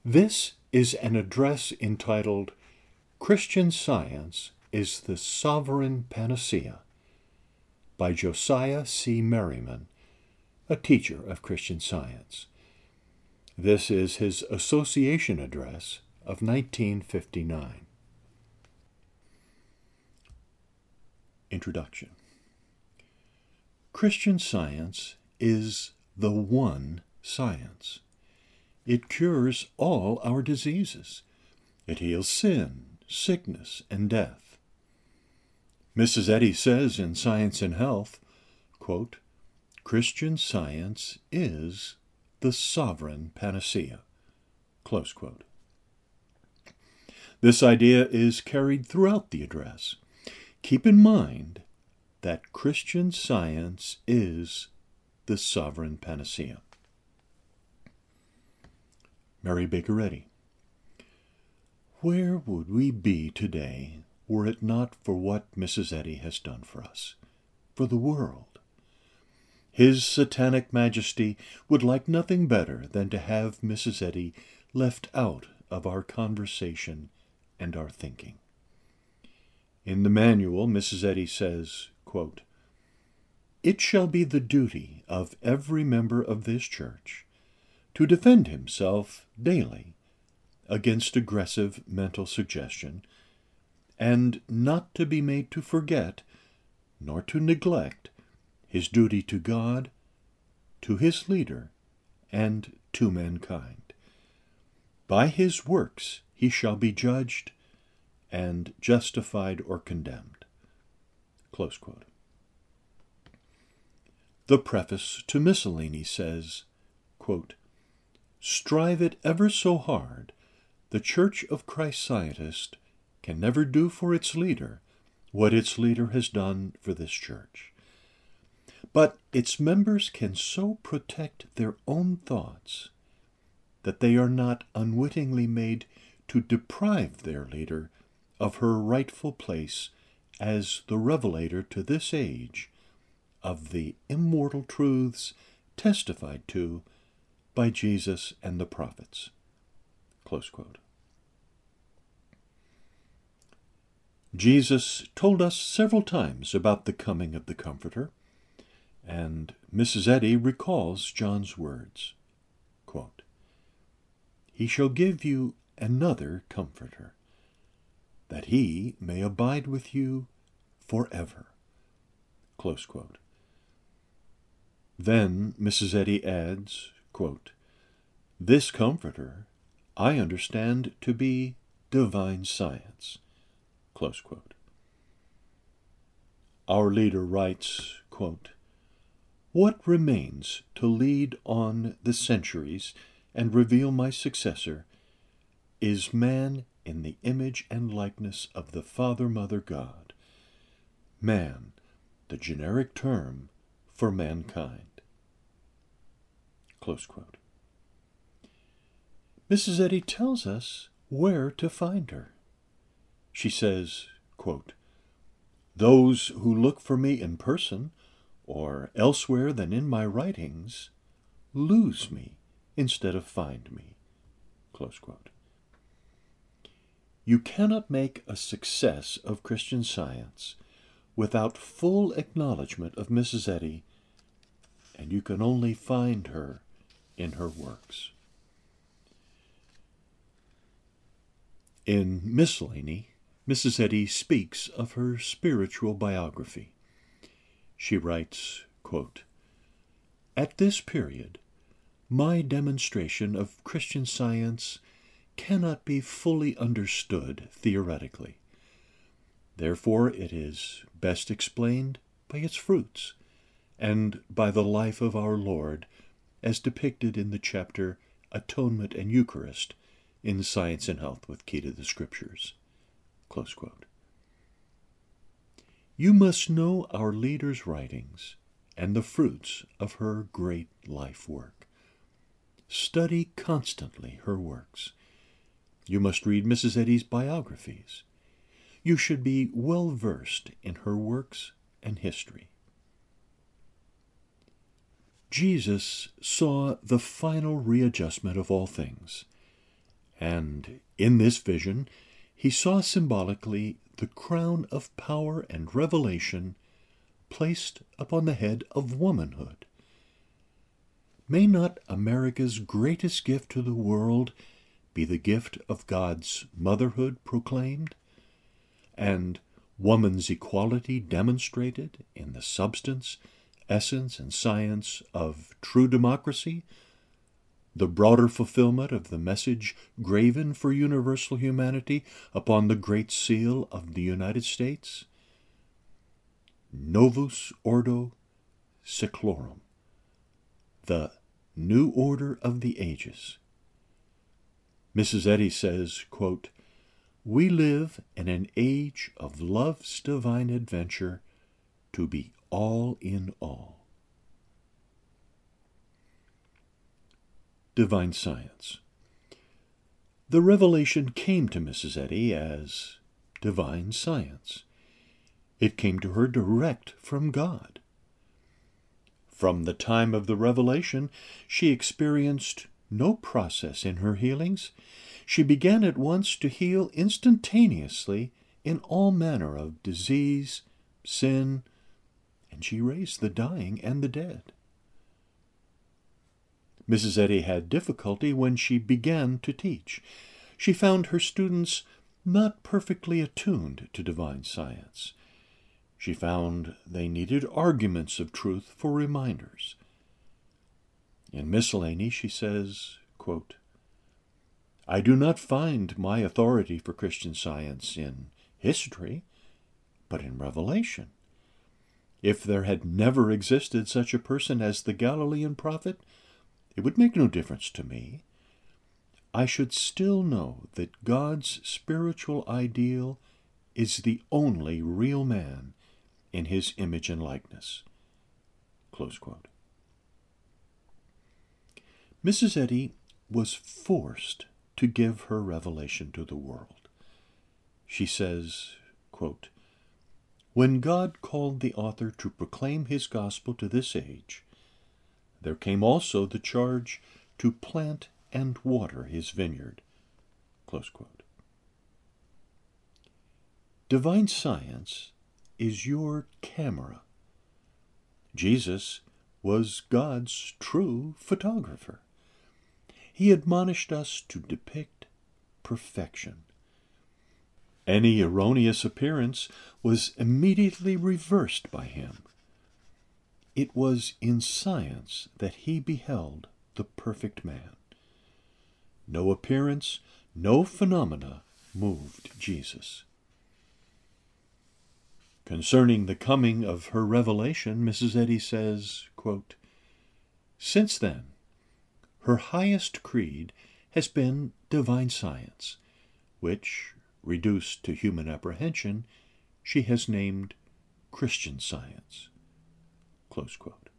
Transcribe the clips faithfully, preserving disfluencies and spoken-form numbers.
This is an address entitled Christian Science is the Sovereign Panacea by Josiah C. Merriman, a teacher of Christian Science. This is his association address of nineteen fifty-nine. Introduction. Christian Science is the one science. It cures all our diseases. It heals sin, sickness, and death. Missus Eddy says in Science and Health, quote, Christian Science is the sovereign panacea. Close quote. This idea is carried throughout the address. Keep in mind that Christian Science is the sovereign panacea. Mary Baker Eddy. Where would we be today were it not for what Missus Eddy has done for us, for the world? His Satanic Majesty would like nothing better than to have Missus Eddy left out of our conversation and our thinking. In the manual, Missus Eddy says, quote, It shall be the duty of every member of this church to defend himself daily against aggressive mental suggestion, and not to be made to forget, nor to neglect, his duty to God, to his leader, and to mankind. By his works he shall be judged, and justified or condemned. Close quote. The preface to Miscellany says, quote, Strive it ever so hard, the Church of Christ Scientist can never do for its leader what its leader has done for this church. But its members can so protect their own thoughts that they are not unwittingly made to deprive their leader of her rightful place as the revelator to this age of the immortal truths testified to by Jesus and the prophets. Close quote. Jesus told us several times about the coming of the Comforter, and Missus Eddy recalls John's words, quote, He shall give you another Comforter, that he may abide with you forever. Close quote. Then Missus Eddy adds, quote, This Comforter I understand to be divine science. Close quote. Our leader writes, quote, What remains to lead on the centuries and reveal my successor is man in the image and likeness of the Father, Mother, God. Man, the generic term for mankind. Close quote. Missus Eddy tells us where to find her. She says, quote, Those who look for me in person or elsewhere than in my writings lose me instead of find me. Close quote. You cannot make a success of Christian Science without full acknowledgement of Missus Eddy, and you can only find her in her works. In Miscellany, Missus Eddy speaks of her spiritual biography. She writes, quote, At this period, my demonstration of Christian Science cannot be fully understood theoretically. Therefore, it is best explained by its fruits and by the life of our Lord as depicted in the chapter Atonement and Eucharist in Science and Health with Key to the Scriptures. Close quote. You must know our leader's writings and the fruits of her great life work. Study constantly her works. You must read Missus Eddy's biographies. You should be well versed in her works and history. Jesus saw the final readjustment of all things, And in this vision, he saw symbolically the crown of power and revelation placed upon the head of womanhood. May not America's greatest gift to the world be the gift of God's motherhood proclaimed, and woman's equality demonstrated in the substance, essence, and science of true democracy, the broader fulfillment of the message graven for universal humanity upon the Great Seal of the United States? Novus Ordo Seclorum, the new order of the ages. Missus Eddy says, quote, "We live in an age of love's divine adventure to be all in all." Divine Science. The revelation came to Missus Eddy as divine science. It came to her direct from God. From the time of the revelation, she experienced no process in her healings. She began at once to heal instantaneously in all manner of disease, sin, and she raised the dying and the dead. Missus Eddy had difficulty when she began to teach. She found her students not perfectly attuned to divine science. She found they needed arguments of truth for reminders. In Miscellany, she says, quote, "I do not find my authority for Christian Science in history, but in revelation. If there had never existed such a person as the Galilean prophet, it would make no difference to me. I should still know that God's spiritual ideal is the only real man in his image and likeness." Close quote. Missus Eddy was forced to give her revelation to the world. She says, quote, "When God called the author to proclaim his gospel to this age, there came also the charge to plant and water his vineyard." Close quote. Divine science is your camera. Jesus was God's true photographer. He admonished us to depict perfection. Any erroneous appearance was immediately reversed by him. It was in science that he beheld the perfect man. No appearance, no phenomena moved Jesus. Concerning the coming of her revelation, Missus Eddy says, quote, "Since then, her highest creed has been divine science, which, reduced to human apprehension, she has named Christian Science." Close quote.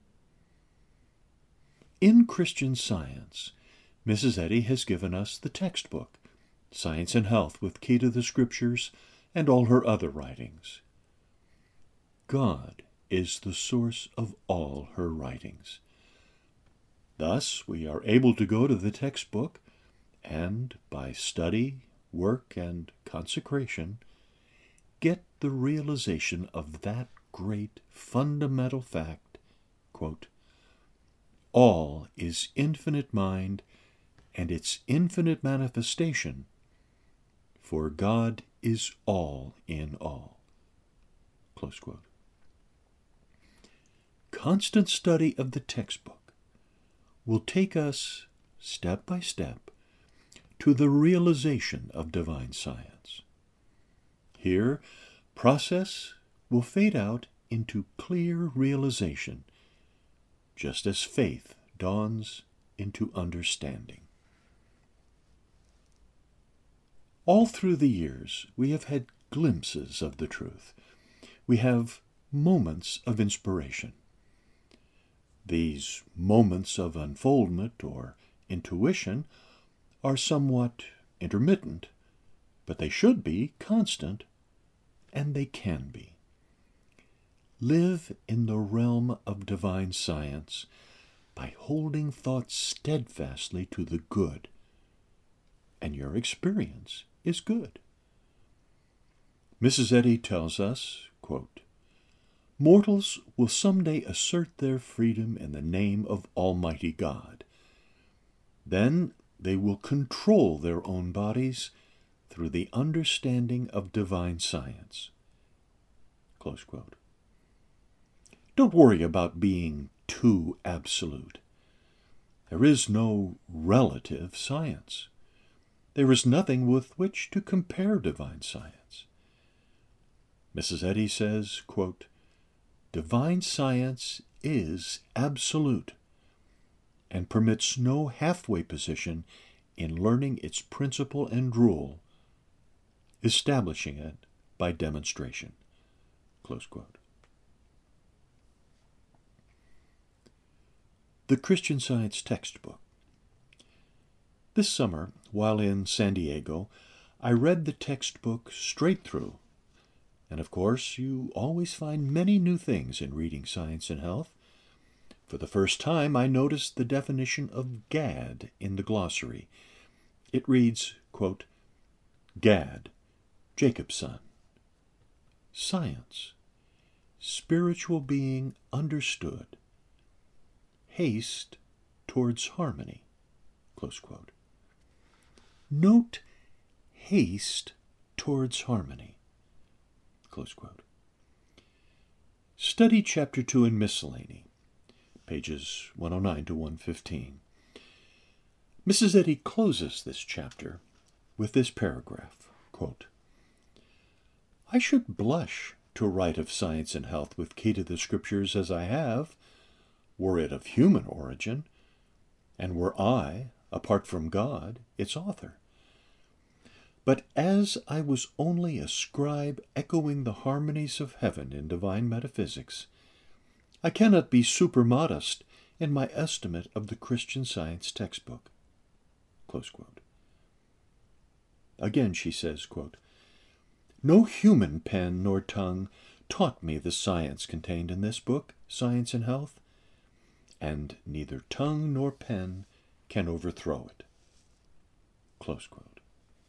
In Christian Science, Missus Eddy has given us the textbook, Science and Health with Key to the Scriptures, and all her other writings. God is the source of all her writings. Thus, we are able to go to the textbook and, by study, work, and consecration, get the realization of that great fundamental fact, quote, "All is infinite mind and its infinite manifestation, for God is all in all." Close quote. Constant study of the textbook will take us, step by step, to the realization of divine science. Here, process will fade out into clear realization, just as faith dawns into understanding. All through the years, we have had glimpses of the truth. We have moments of inspiration. These moments of unfoldment or intuition are somewhat intermittent, but they should be constant, and they can be. Live in the realm of divine science by holding thought steadfastly to the good, and your experience is good. Missus Eddy tells us, quote, mortals will someday assert their freedom in the name of Almighty God. Then they will control their own bodies through the understanding of divine science. Close quote. Don't worry about being too absolute. There is no relative science. There is nothing with which to compare divine science. Missus Eddy says, quote, divine science is absolute and permits no halfway position in learning its principle and rule, establishing it by demonstration. Close quote. The Christian Science Textbook. This summer, while in San Diego, I read the textbook straight through. And of course, you always find many new things in reading Science and Health. For the first time, I noticed the definition of Gad in the glossary. It reads, quote, Gad, Jacob's son. Science, spiritual being understood. Haste towards harmony. Close quote. Note haste towards harmony. Close quote. Study Chapter two in Miscellany, pages one oh nine to one fifteen. Missus Eddy closes this chapter with this paragraph, quote, I should blush to write of Science and Health with key to the Scriptures as I have, were it of human origin, and were I, apart from God, its author. But as I was only a scribe echoing the harmonies of heaven in divine metaphysics, I cannot be supermodest in my estimate of the Christian Science textbook. Close quote. Again she says, quote, no human pen nor tongue taught me the science contained in this book, Science and Health, and neither tongue nor pen can overthrow it. Close quote.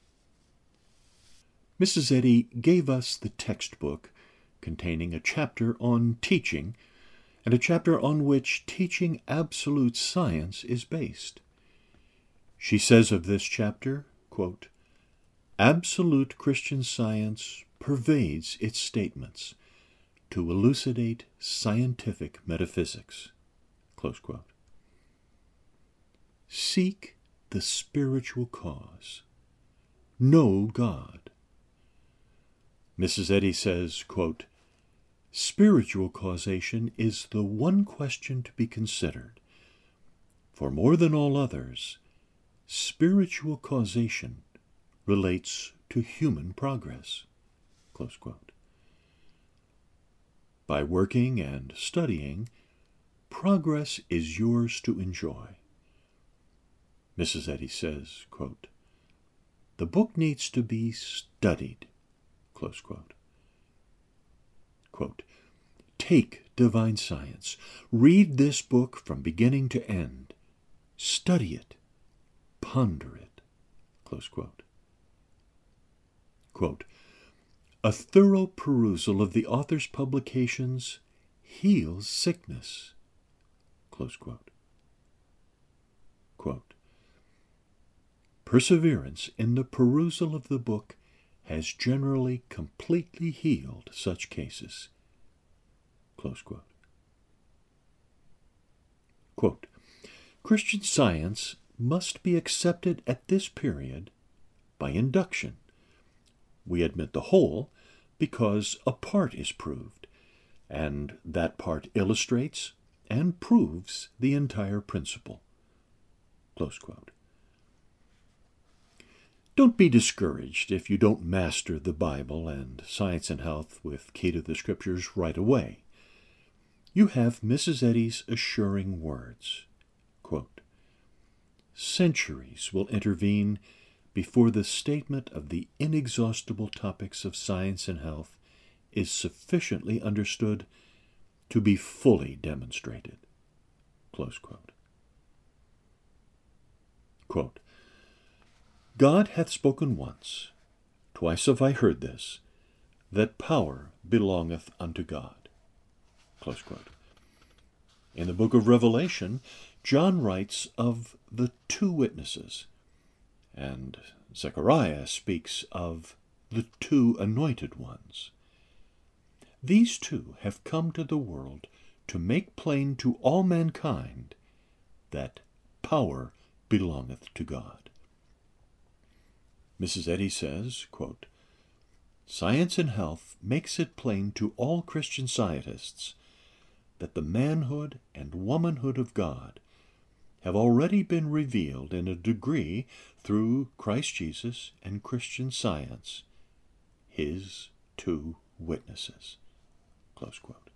Missus Eddy gave us the textbook containing a chapter on teaching and a chapter on which teaching absolute science is based. She says of this chapter, quote, absolute Christian science pervades its statements to elucidate scientific metaphysics. Close quote. Seek the spiritual cause. Know God. Missus Eddy says, quote, spiritual causation is the one question to be considered. For more than all others, spiritual causation relates to human progress. Close quote. By working and studying, progress is yours to enjoy. Missus Eddy says, quote, the book needs to be studied. Close quote. Quote, take divine science. Read this book from beginning to end. Study it. Ponder it. Close quote. Quote, a thorough perusal of the author's publications heals sickness. Close quote. Quote, perseverance in the perusal of the book has generally completely healed such cases. Close quote. Quote, Christian Science must be accepted at this period by induction. We admit the whole because a part is proved, and that part illustrates and proves the entire principle. Close quote. Don't be discouraged if you don't master the Bible and Science and Health with key to the Scriptures right away. You have Missus Eddy's assuring words, quote, centuries will intervene before the statement of the inexhaustible topics of science and health is sufficiently understood to be fully demonstrated. Close quote. Quote, God hath spoken once, twice have I heard this, that power belongeth unto God. Close quote. In the book of Revelation, John writes of the two witnesses, and Zechariah speaks of the two anointed ones. These two have come to the world to make plain to all mankind that power belongeth to God. Missus Eddy says, quote, "Science and health makes it plain to all Christian scientists that the manhood and womanhood of God have already been revealed in a degree through Christ Jesus and Christian Science, his two witnesses." Close quote.